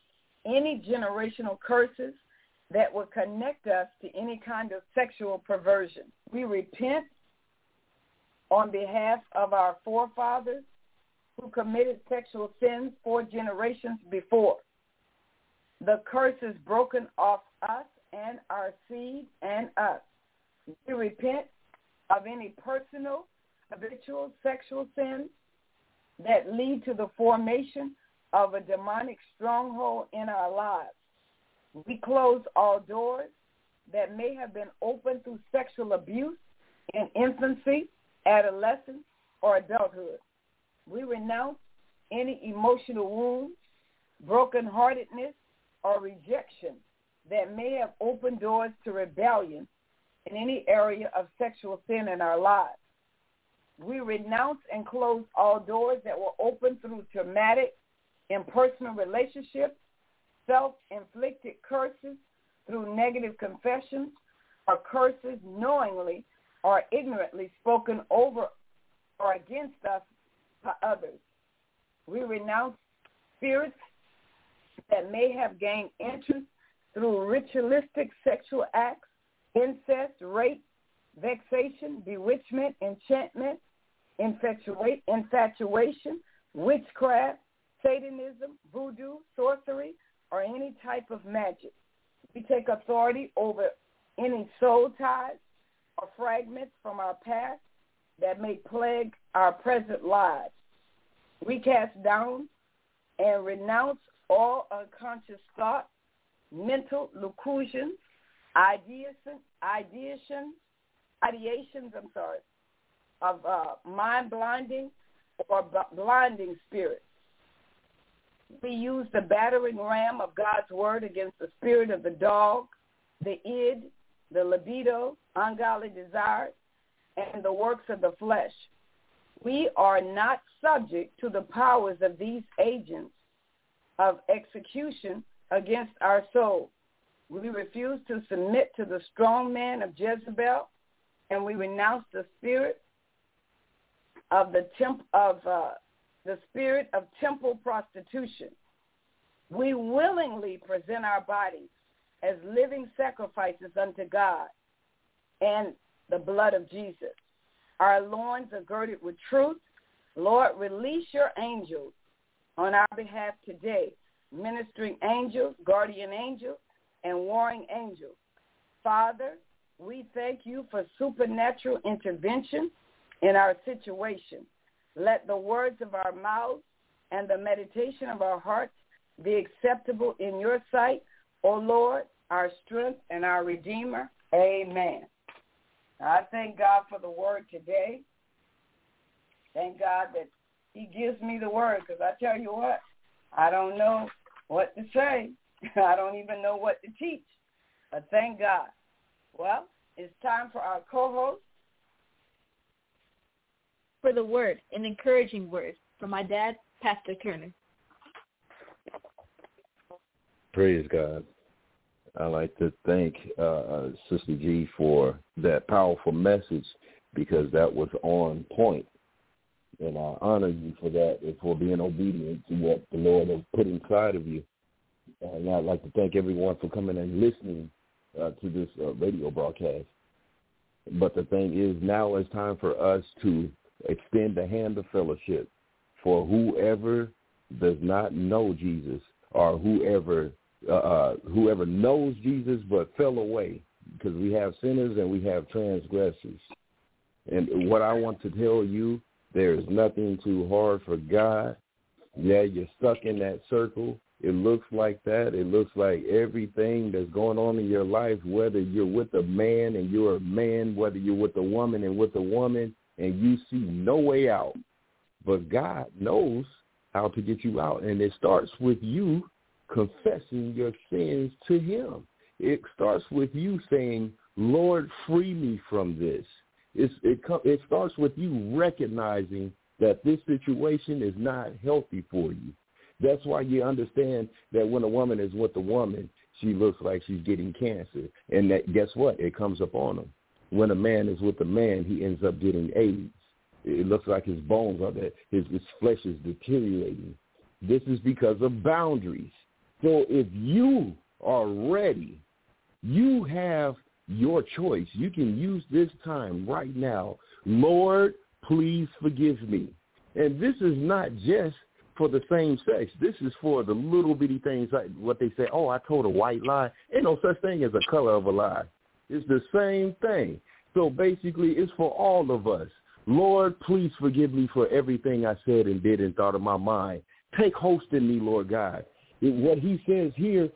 any generational curses that would connect us to any kind of sexual perversion. We repent on behalf of our forefathers who committed sexual sins 4 generations before. The curse is broken off us and our seed and us. We repent of any personal, habitual sexual sins that lead to the formation of a demonic stronghold in our lives. We close all doors that may have been opened through sexual abuse in infancy, adolescence, or adulthood. We renounce any emotional wounds, brokenheartedness, or rejection that may have opened doors to rebellion in any area of sexual sin in our lives. We renounce and close all doors that were opened through traumatic, impersonal relationships, self-inflicted curses through negative confessions, or curses knowingly or ignorantly spoken over or against us by others. We renounce spirits that may have gained interest through ritualistic sexual acts, incest, rape, vexation, bewitchment, enchantment, infatuation, witchcraft, Satanism, voodoo, sorcery, or any type of magic. We take authority over any soul ties or fragments from our past that may plague our present lives. We cast down and renounce all unconscious thoughts, mental locutions, ideations of mind-blinding or blinding spirits. We use the battering ram of God's word against the spirit of the dog, the id, the libido, ungodly desires, and the works of the flesh. We are not subject to the powers of these agents of execution against our soul. We refuse to submit to the strong man of Jezebel, and we renounce the spirit of temple prostitution. We willingly present our bodies as living sacrifices unto God and the blood of Jesus. Our loins are girded with truth. Lord, release your angels on our behalf today, ministering angels, guardian angels, and warring angels. Father, we thank you for supernatural intervention in our situation. Let the words of our mouths and the meditation of our hearts be acceptable in your sight, O Lord, our strength and our Redeemer. Amen. I thank God for the word today. Thank God that he gives me the word, because I tell you what, I don't know what to say. I don't even know what to teach. But thank God. Well, it's time for our co-host. For the word, an encouraging word from my dad, Pastor Turner. Praise God. I'd like to thank Sister G for that powerful message, because that was on point. And I honor you for that and for being obedient to what the Lord has put inside of you. And I'd like to thank everyone for coming and listening to this radio broadcast. But the thing is, now it's time for us to extend the hand of fellowship for whoever does not know Jesus, or whoever knows Jesus but fell away, because we have sinners and we have transgressors. And what I want to tell you, there is nothing too hard for God. Yeah, you're stuck in that circle. It looks like that. It looks like everything that's going on in your life, whether you're with a man and you're a man, whether you're with a woman and with a woman, and you see no way out. But God knows how to get you out. And it starts with you confessing your sins to him. It starts with you saying, Lord, free me from this. It starts with you recognizing that this situation is not healthy for you. That's why you understand that when a woman is with a woman, she looks like she's getting cancer. And that, guess what? It comes up on him. When a man is with a man, he ends up getting AIDS. It looks like his bones are that his flesh is deteriorating. This is because of boundaries. So if you are ready, you have your choice. You can use this time right now. Lord, please forgive me. And this is not just for the same sex. This is for the little bitty things like what they say, oh, I told a white lie. Ain't no such thing as a color of a lie. It's the same thing. So basically it's for all of us. Lord, please forgive me for everything I said and did and thought of my mind. Take host in me, Lord God. What he says here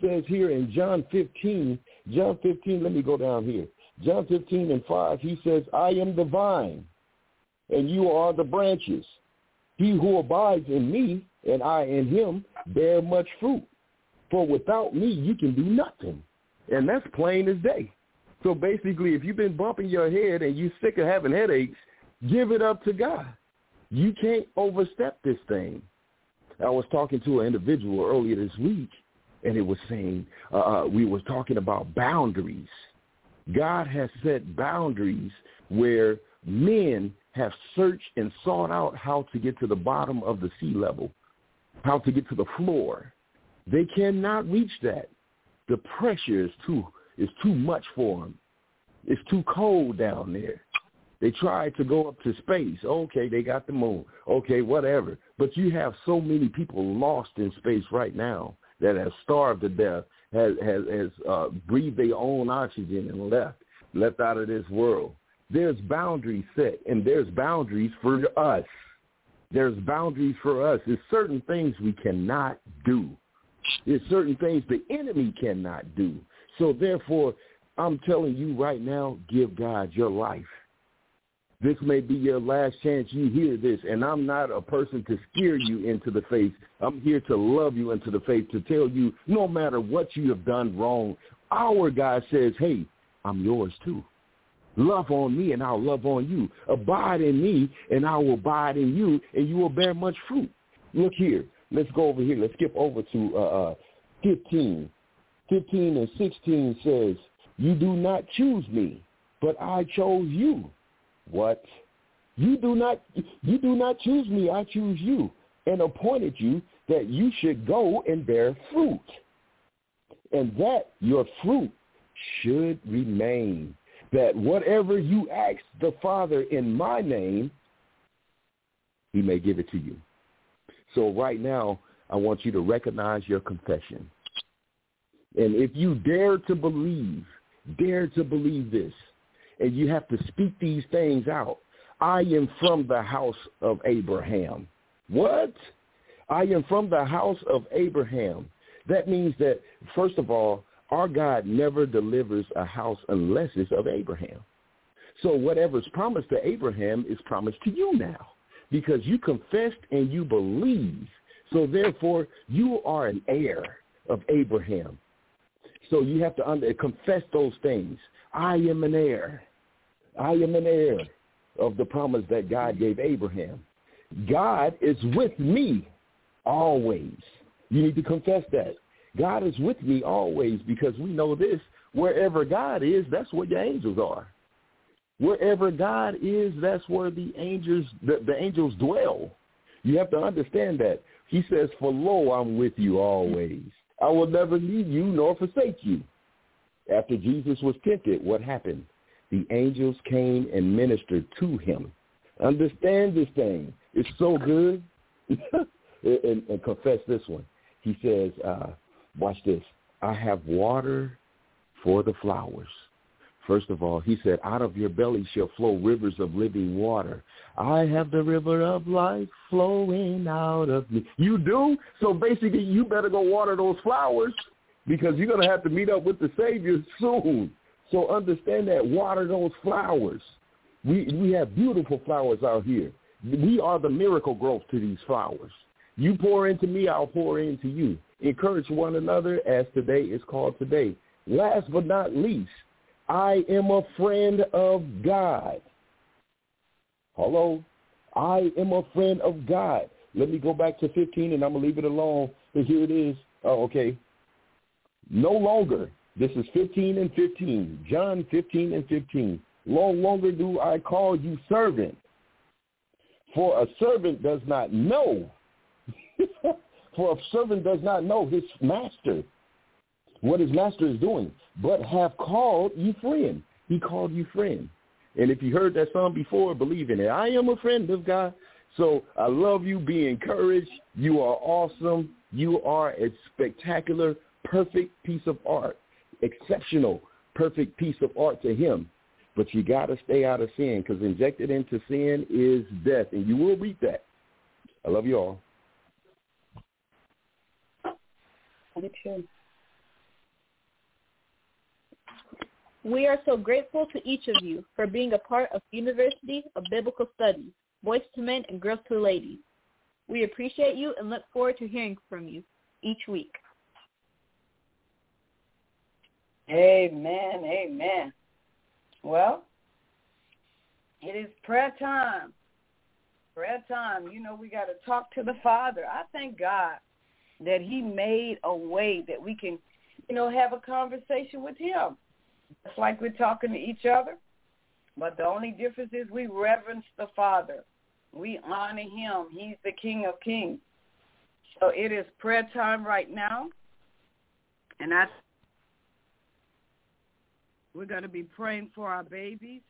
in John 15, let me go down here. John 15:5, he says, I am the vine, and you are the branches. He who abides in me, and I in him, bear much fruit. For without me, you can do nothing. And that's plain as day. So basically, if you've been bumping your head and you're sick of having headaches, give it up to God. You can't overstep this thing. I was talking to an individual earlier this week, and it was saying, we were talking about boundaries. God has set boundaries where men have searched and sought out how to get to the bottom of the sea level, how to get to the floor. They cannot reach that. The pressure is too much for them. It's too cold down there. They tried to go up to space. Okay, they got the moon. Okay, whatever. But you have so many people lost in space right now that have starved to death, has breathed their own oxygen and left out of this world. There's boundaries set, and there's boundaries for us. There's boundaries for us. There's certain things we cannot do. There's certain things the enemy cannot do. So therefore, I'm telling you right now, give God your life. This may be your last chance you hear this, and I'm not a person to scare you into the faith. I'm here to love you into the faith, to tell you no matter what you have done wrong, our God says, hey, I'm yours too. Love on me, and I'll love on you. Abide in me, and I will abide in you, and you will bear much fruit. Look here. Let's go over here. Let's skip over to 15. 15 and 16 says, you do not choose me, but I chose you. What? You do not choose me, I choose you, and appointed you that you should go and bear fruit, and that your fruit should remain, that whatever you ask the Father in my name, he may give it to you. So right now, I want you to recognize your confession. And if you dare to believe this, and you have to speak these things out. I am from the house of Abraham. What? I am from the house of Abraham. That means that, first of all, our God never delivers a house unless it's of Abraham. So whatever's promised to Abraham is promised to you now because you confessed and you believe. So therefore, you are an heir of Abraham. So you have to confess those things. I am an heir. I am an heir of the promise that God gave Abraham. God is with me always. You need to confess that. God is with me always because we know this. Wherever God is, that's where your angels are. Wherever God is, that's where the angels dwell. You have to understand that. He says, for lo, I'm with you always. I will never leave you nor forsake you. After Jesus was tempted, what happened? The angels came and ministered to him. Understand this thing. It's so good. and confess this one. He says, watch this. I have water for the flowers. First of all, he said, out of your belly shall flow rivers of living water. I have the river of life flowing out of me. You do? So basically, you better go water those flowers because you're going to have to meet up with the Savior soon. So understand that, water those flowers. We have beautiful flowers out here. We are the miracle growth to these flowers. You pour into me, I'll pour into you. Encourage one another as today is called today. Last but not least, I am a friend of God. Hello? I am a friend of God. Let me go back to 15 and I'm going to leave it alone. But here it is. Oh, okay. No longer. This is 15 and 15. John 15 and 15. No longer do I call you servant. For a servant does not know. For a servant does not know his master, what his master is doing, but have called you friend. He called you friend. And if you heard that song before, believe in it. I am a friend of God. So I love you. Be encouraged. You are awesome. You are a spectacular, perfect piece of art. Exceptional, perfect piece of art to him. But you got to stay out of sin, because injected into sin is death, and you will reap that. I love you all. Me too. We are so grateful to each of you for being a part of University of Biblical Studies, Boys to Men and Girls to Ladies. We appreciate you and look forward to hearing from you each week. Amen, amen. Well, it is prayer time. Prayer time. You know, we got to talk to the Father. I thank God that he made a way that we can, have a conversation with him. It's like we're talking to each other, but the only difference is we reverence the Father. We honor him. He's the King of Kings. So it is prayer time right now, and we're going to be praying for our babies.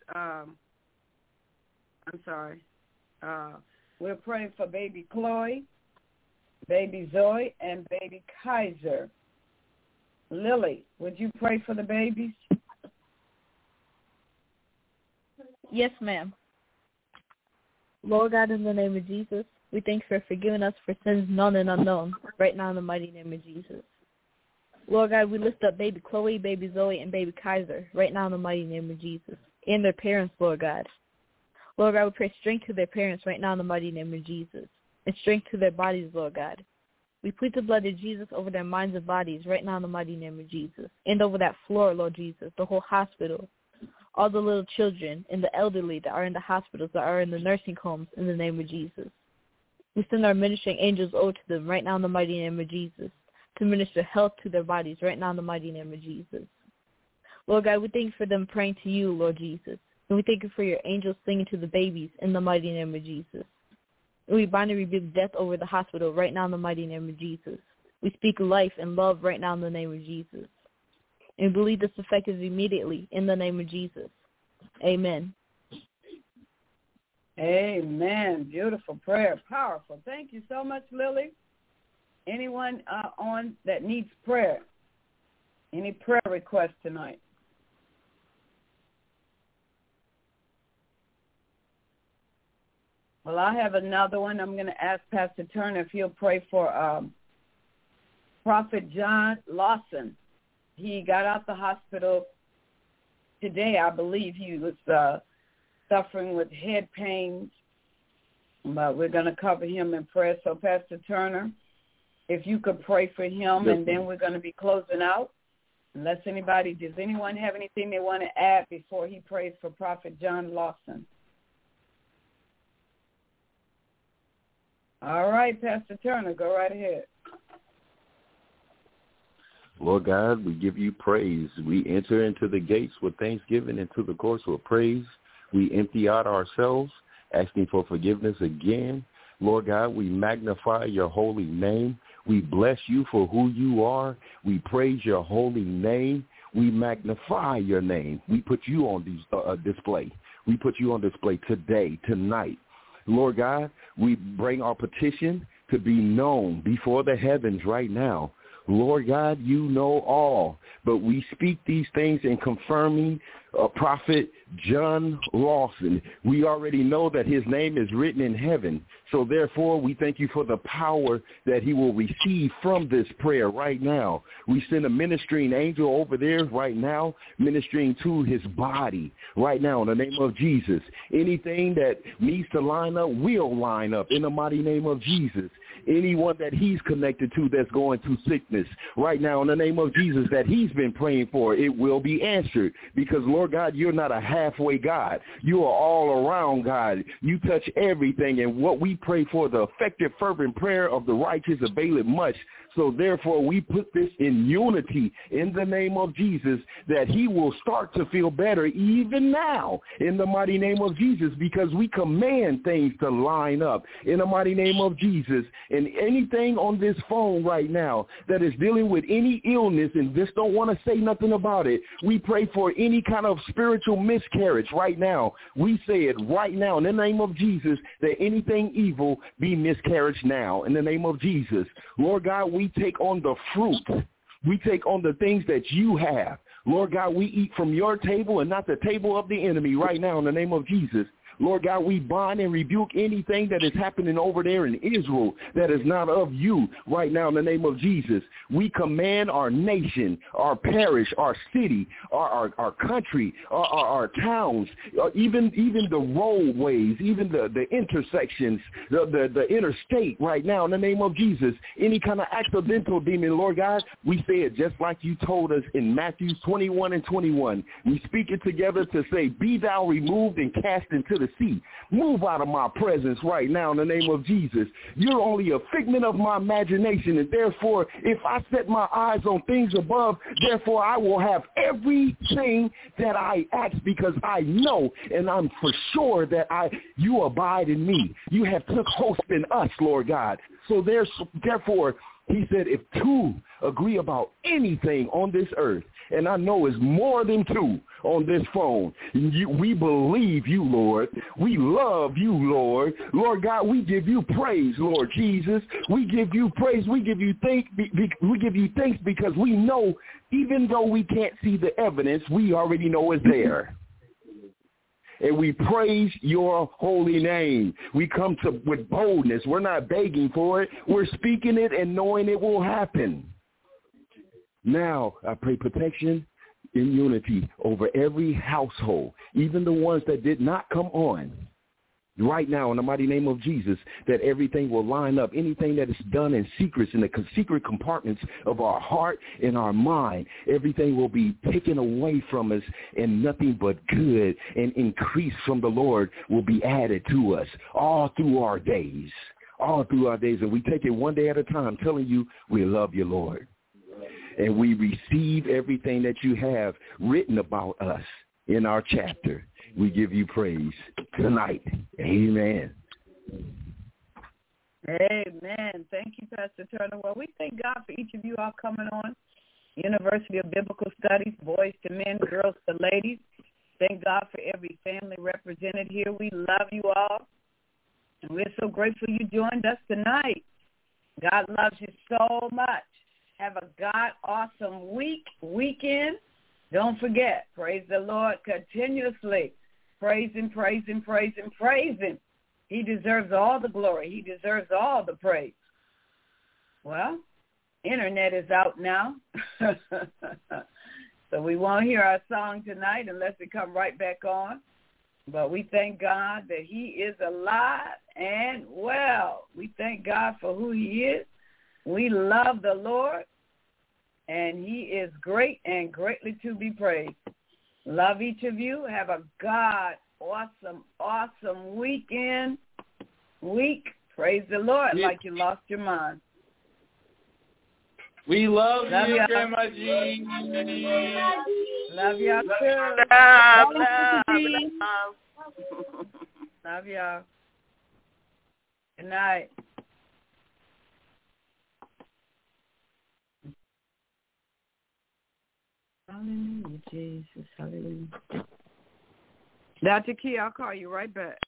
We're praying for baby Chloe, baby Zoe, and baby Kaiser. Lily, would you pray for the babies? Yes, ma'am. Lord God, in the name of Jesus, we thank you for forgiving us for sins known and unknown, right now in the mighty name of Jesus. Lord God, we lift up baby Chloe, baby Zoe, and baby Kaiser, right now in the mighty name of Jesus, and their parents, Lord God. Lord God, we pray strength to their parents right now in the mighty name of Jesus, and strength to their bodies, Lord God. We plead the blood of Jesus over their minds and bodies right now in the mighty name of Jesus, and over that floor, Lord Jesus, the whole hospital, all the little children and the elderly that are in the hospitals, that are in the nursing homes, in the name of Jesus. We send our ministering angels over to them right now in the mighty name of Jesus, to minister health to their bodies right now in the mighty name of Jesus. Lord God, we thank you for them praying to you, Lord Jesus. And we thank you for your angels singing to the babies in the mighty name of Jesus. And we bind and rebuke death over the hospital right now in the mighty name of Jesus. We speak life and love right now in the name of Jesus. And we believe this effective immediately in the name of Jesus. Amen. Amen. Beautiful prayer. Powerful. Thank you so much, Lily. Anyone on that needs prayer? Any prayer requests tonight? Well, I have another one. I'm going to ask Pastor Turner if he'll pray for Prophet John Lawson. He got out the hospital today, I believe. He was suffering with head pains, but we're going to cover him in prayer. So, Pastor Turner, if you could pray for him, and then we're going to be closing out. Does anyone have anything they want to add before he prays for Prophet John Lawson? All right, Pastor Turner, go right ahead. Lord God, we give you praise. We enter into the gates with thanksgiving, into the courts with praise. We empty out ourselves, asking for forgiveness again. Lord God, we magnify your holy name. We bless you for who you are. We praise your holy name. We magnify your name. We put you on display. We put you on display today, tonight. Lord God, we bring our petition to be known before the heavens right now. Lord God, you know all, but we speak these things in confirming Prophet John Lawson. We already know that his name is written in heaven, so therefore we thank you for the power that he will receive from this prayer right now. We send a ministering angel over there right now, ministering to his body right now in the name of Jesus. Anything that needs to line up will line up in the mighty name of Jesus. Anyone that he's connected to that's going through sickness right now in the name of Jesus that he's been praying for, it will be answered. Because, Lord God, you're not a halfway God. You are all around God. You touch everything. And what we pray for, the effective, fervent prayer of the righteous availeth much. So therefore, we put this in unity in the name of Jesus, that he will start to feel better even now in the mighty name of Jesus, because we command things to line up in the mighty name of Jesus. And anything on this phone right now that is dealing with any illness and just don't want to say nothing about it, we pray for any kind of spiritual miscarriage right now. We say it right now in the name of Jesus, that anything evil be miscarriage now in the name of Jesus. Lord God, we take on the fruit. We take on the things that you have. Lord God, we eat from your table and not the table of the enemy right now in the name of Jesus. Lord God, we bind and rebuke anything that is happening over there in Israel that is not of you right now in the name of Jesus. We command our nation, our parish, our city, our country, our towns, even the roadways, even the intersections, the interstate right now in the name of Jesus. Any kind of accidental demon, Lord God, we say it just like you told us in Matthew 21 and 21. We speak it together to say, be thou removed and cast into the sea. Move out of my presence right now in the name of Jesus. You're only a figment of my imagination, and therefore, if I set my eyes on things above, therefore I will have everything that I ask, because I know and I'm for sure that you abide in me. You have took host in us, Lord God. So therefore, he said, if two agree about anything on this earth, and I know it's more than two on this phone, we believe you, Lord. We love you, Lord. Lord God, we give you praise, Lord Jesus. We give you praise. We give you thanks because we know, even though we can't see the evidence, we already know it's there. And we praise your holy name. We come with boldness. We're not begging for it. We're speaking it and knowing it will happen. Now, I pray protection in unity over every household, even the ones that did not come on. Right now, in the mighty name of Jesus, that everything will line up. Anything that is done in secrets, in the secret compartments of our heart and our mind, everything will be taken away from us, and nothing but good and increase from the Lord will be added to us all through our days. And we take it one day at a time, telling you we love you, Lord. And we receive everything that you have written about us in our chapter. We give you praise tonight. Amen. Amen. Thank you, Pastor Turner. Well, we thank God for each of you all coming on. University of Biblical Studies, boys to men, girls to ladies. Thank God for every family represented here. We love you all. And we're so grateful you joined us tonight. God loves you so much. Have a God-awesome weekend. Don't forget, praise the Lord continuously. Praise him, praise him, praise him, praise him. He deserves all the glory. He deserves all the praise. Well, internet is out now. So we won't hear our song tonight unless it come right back on. But we thank God that he is alive and well. We thank God for who he is. We love the Lord, and he is great and greatly to be praised. Love each of you. Have a awesome week. Praise the Lord like you lost your mind. We love you, y'all. Grandma G. Love y'all too. Love y'all. Good night. Hallelujah, Jesus. Hallelujah. Dr. Key, I'll call you right back.